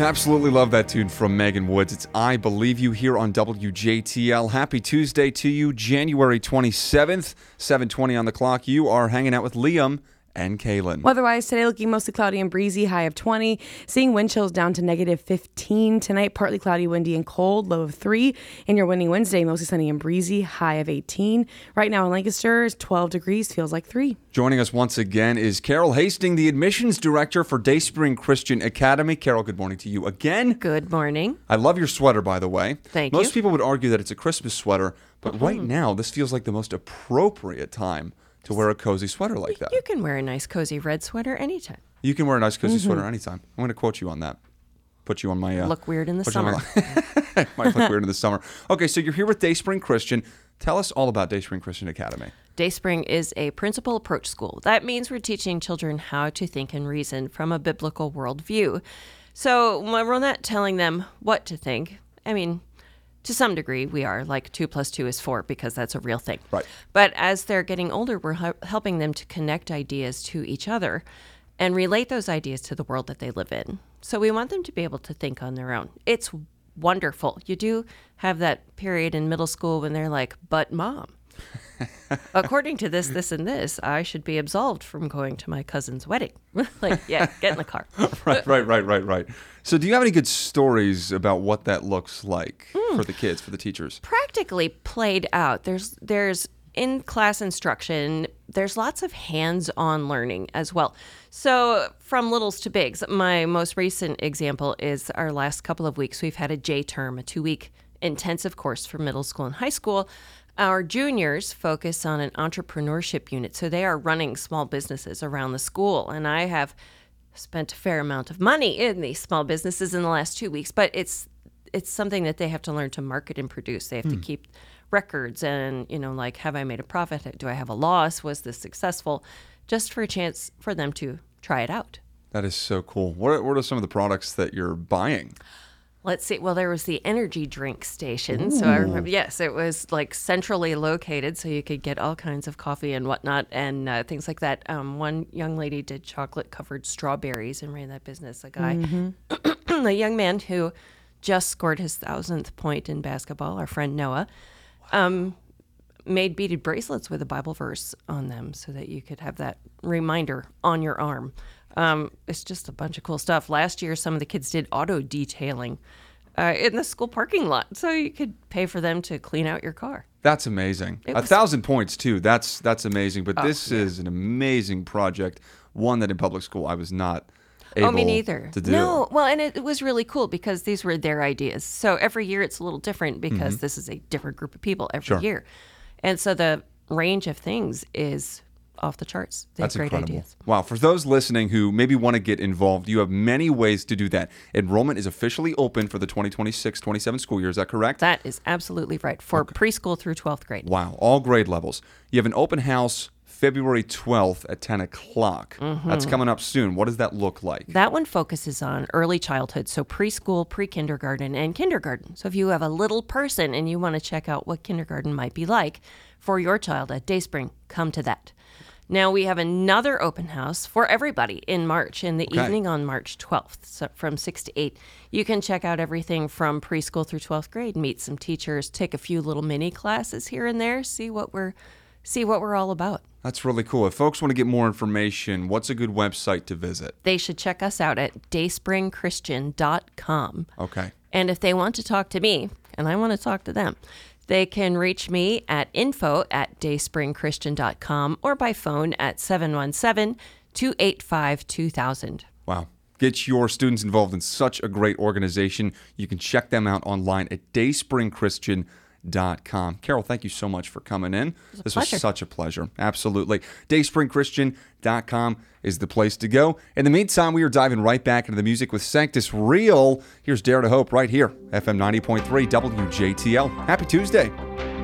Absolutely love that tune from Megan Woods. It's I Believe You here on WJTL. Happy Tuesday to you, January 27th, 7:20 on the clock. You are hanging out with Liam and Kaylin. Weather-wise, today looking mostly cloudy and breezy, high of 20. Seeing wind chills down to negative 15. Tonight, partly cloudy, windy, and cold, low of 3. And your windy Wednesday, mostly sunny and breezy, high of 18. Right now in Lancaster, 12 degrees, feels like 3. Joining us once again is Carol Hastings, the admissions director for Dayspring Christian Academy. Carol, good morning to you again. Good morning. I love your sweater, by the way. Thank you. Most people would argue that it's a Christmas sweater, but right now, this feels like the most appropriate time to wear a cozy sweater like that. You can wear a nice, cozy red sweater anytime. You can wear a nice, cozy sweater anytime. I'm going to quote you on that. Put you on my... Look weird in the summer. Might look weird in the summer. Okay, so you're here with Dayspring Christian. Tell us all about Dayspring Christian Academy. Dayspring is a principal approach school. That means we're teaching children how to think and reason from a biblical worldview. So we're not telling them what to think. I mean, to some degree, we are. Like 2 + 2 is 4 because that's a real thing. Right. But as they're getting older, we're helping them to connect ideas to each other and relate those ideas to the world that they live in. So we want them to be able to think on their own. It's wonderful. You do have that period in middle school when they're like, but mom, according to this, and this, I should be absolved from going to my cousin's wedding. Like, yeah, get in the car. Right. So do you have any good stories about what that looks like for the kids, for the teachers? Practically played out. There's in-class instruction. There's lots of hands-on learning as well. So from littles to bigs, my most recent example is our last couple of weeks. We've had a J-term, a 2-week intensive course for middle school and high school. Our juniors focus on an entrepreneurship unit. So they are running small businesses around the school. And I have spent a fair amount of money in these small businesses in the last 2 weeks, but it's something that they have to learn to market and produce. They have to keep records and, like, have I made a profit? Do I have a loss? Was this successful? Just for a chance for them to try it out. That is so cool. What are some of the products that you're buying? Let's see. Well, there was the energy drink station. So I remember, yes, it was like centrally located so you could get all kinds of coffee and whatnot and things like that. One young lady did chocolate-covered strawberries and ran that business. A guy, a young man who just scored his 1,000th point in basketball, our friend Noah, made beaded bracelets with a Bible verse on them so that you could have that reminder on your arm. It's just a bunch of cool stuff. Last year, some of the kids did auto detailing in the school parking lot, so you could pay for them to clean out your car. That's amazing. 1,000 points, too. That's amazing. But this is an amazing project, one that in public school I was not able me neither. to do. No, well, and it was really cool because these were their ideas. So every year it's a little different because this is a different group of people every year. And so the range of things is off the charts. They have great incredible. ideas. Wow. For those listening who maybe want to get involved, you have many ways to do that. Enrollment is officially open for the 2026-27 school year. Is that correct? That is absolutely right. For preschool through 12th grade. Wow. All grade levels. You have an open house February 12th at 10 o'clock. That's coming up soon. What does that look like? That one focuses on early childhood, so preschool, pre-kindergarten, and kindergarten. So if you have a little person and you want to check out what kindergarten might be like for your child at Dayspring, come to that. Now we have another open house for everybody in March, in the evening on March 12th, so from 6 to 8. You can check out everything from preschool through 12th grade, meet some teachers, take a few little mini classes here and there, see what we're all about. That's really cool. If folks want to get more information, what's a good website to visit? They should check us out at dayspringchristian.com. Okay. And if they want to talk to me, and I want to talk to them, they can reach me at info@dayspringchristian.com or by phone at 717-285-2000. Wow. Get your students involved in such a great organization. You can check them out online at dayspringchristian.com. Carol, thank you so much for coming in. This was such a pleasure. Absolutely. Dayspringchristian.com is the place to go. In the meantime, we are diving right back into the music with Sanctus Real. Here's Dare to Hope right here, FM 90.3 WJTL. Happy Tuesday.